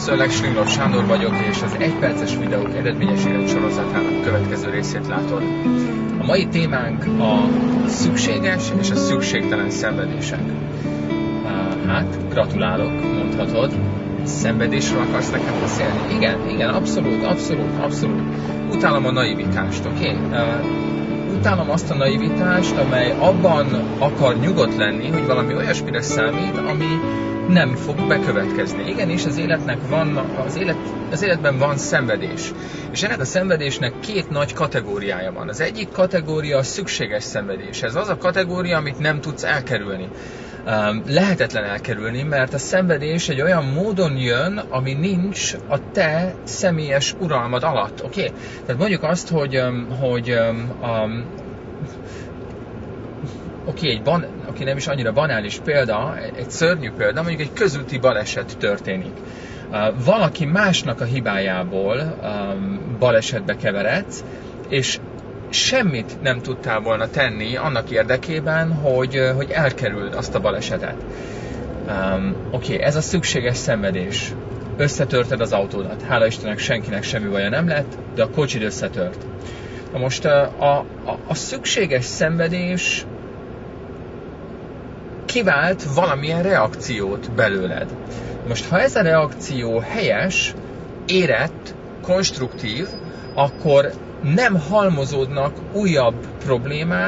Üdvözöllek, Slinglov Sándor vagyok, és az 1 perces videók eredményes életsorozatának következő részét látod. A mai témánk a szükséges és a szükségtelen szenvedések. Hát, gratulálok, mondhatod. Szenvedésről akarsz nekem beszélni? Igen, abszolút. Utálom a naivitást, oké? Utálom azt a naivitást, amely abban akar nyugodt lenni, hogy valami olyasmire számít, ami nem fog bekövetkezni. Igenis, az életben van szenvedés. És ennek a szenvedésnek 2 nagy kategóriája van. Az egyik kategória a szükséges szenvedés. Ez az a kategória, amit nem tudsz elkerülni. Lehetetlen elkerülni, mert a szenvedés egy olyan módon jön, ami nincs a te személyes uralmad alatt. Oké? Tehát mondjuk azt, hogy nem is annyira banális példa, egy szörnyű példa, mondjuk egy közúti baleset történik. Valaki másnak a hibájából balesetbe keveredsz, és semmit nem tudtál volna tenni annak érdekében, hogy elkerüld azt a balesetet. Ez a szükséges szenvedés. Összetörted az autódat. Hála Istennek senkinek semmi baja nem lett, de a kocsid összetört. Na most a szükséges szenvedés kivált valamilyen reakciót belőled. Most ha ez a reakció helyes, érett, konstruktív, akkor nem halmozódnak újabb problémák,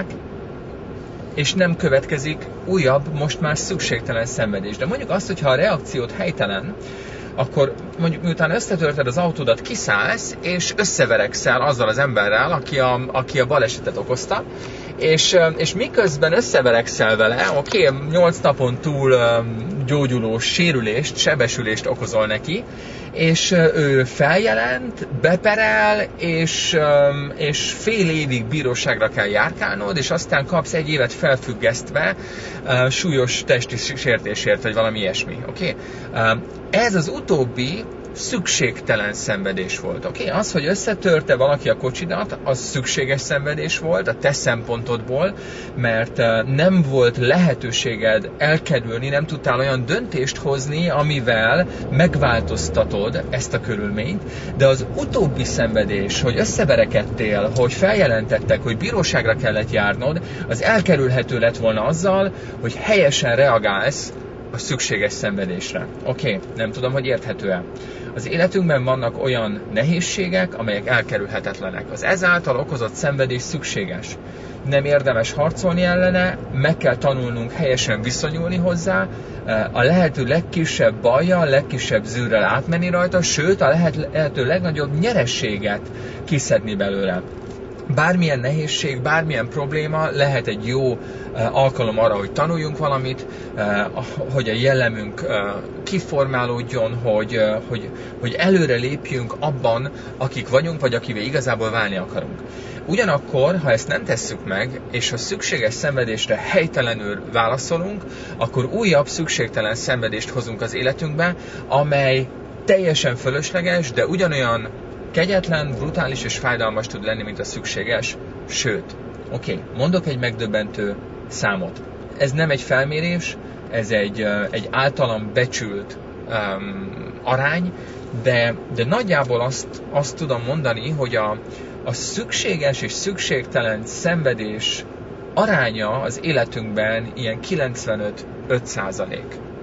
és nem következik újabb, most már szükségtelen szenvedés. De mondjuk azt, hogyha a reakciót helytelen, akkor mondjuk miután összetörted az autódat, kiszállsz, és összeverekszel azzal az emberrel, aki a balesetet okozta, és miközben összeverekszel vele, 8 napon túl gyógyuló sérülést, sebesülést okozol neki, és ő feljelent, beperel, és fél évig bíróságra kell járkálnod, és aztán kapsz 1 évet felfüggesztve súlyos testi sértésért, vagy valami ilyesmi. Ez az utóbbi szükségtelen szenvedés volt. Az, hogy összetörte valaki a kocsidat, az szükséges szenvedés volt a te szempontodból, mert nem volt lehetőséged elkerülni, nem tudtál olyan döntést hozni, amivel megváltoztatod ezt a körülményt, de az utóbbi szenvedés, hogy összeverekedtél, hogy feljelentettek, hogy bíróságra kellett járnod, az elkerülhető lett volna azzal, hogy helyesen reagálsz a szükséges szenvedésre. Nem tudom, hogy érthető-e. Az életünkben vannak olyan nehézségek, amelyek elkerülhetetlenek. Az ezáltal okozott szenvedés szükséges. Nem érdemes harcolni ellene, meg kell tanulnunk helyesen viszonyulni hozzá, a lehető legkisebb bajjal, legkisebb zűrrel átmenni rajta, sőt a lehető legnagyobb nyerességet kiszedni belőle. Bármilyen nehézség, bármilyen probléma lehet egy jó alkalom arra, hogy tanuljunk valamit, hogy a jellemünk kiformálódjon, hogy előre lépjünk abban, akik vagyunk, vagy akivel igazából válni akarunk. Ugyanakkor, ha ezt nem tesszük meg, és a szükséges szenvedésre helytelenül válaszolunk, akkor újabb szükségtelen szenvedést hozunk az életünkbe, amely teljesen fölösleges, de ugyanolyan kegyetlen, brutális és fájdalmas tud lenni, mint a szükséges. Sőt, mondok egy megdöbbentő számot. Ez nem egy felmérés, ez egy általam becsült arány, de nagyjából azt tudom mondani, hogy a szükséges és szükségtelen szenvedés aránya az életünkben ilyen 95-5%.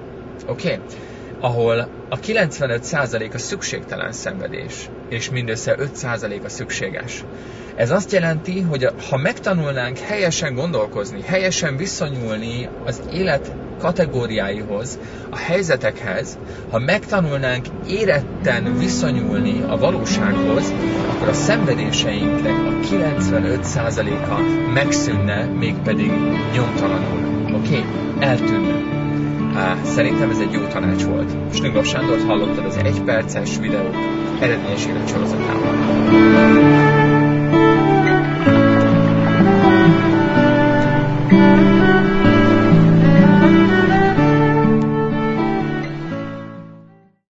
Ahol a 95% a szükségtelen szenvedés, és mindössze 5% a szükséges. Ez azt jelenti, hogy ha megtanulnánk helyesen gondolkozni, helyesen viszonyulni az élet kategóriáihoz, a helyzetekhez, ha megtanulnánk éretten viszonyulni a valósághoz, akkor a szenvedéseinknek a 95%-a megszűnne, mégpedig nyomtalanul. Eltűnne. Szerintem ez egy jó tanács volt. Slinglov Sándort hallottad az 1 perces videók eredményes életsorozatában.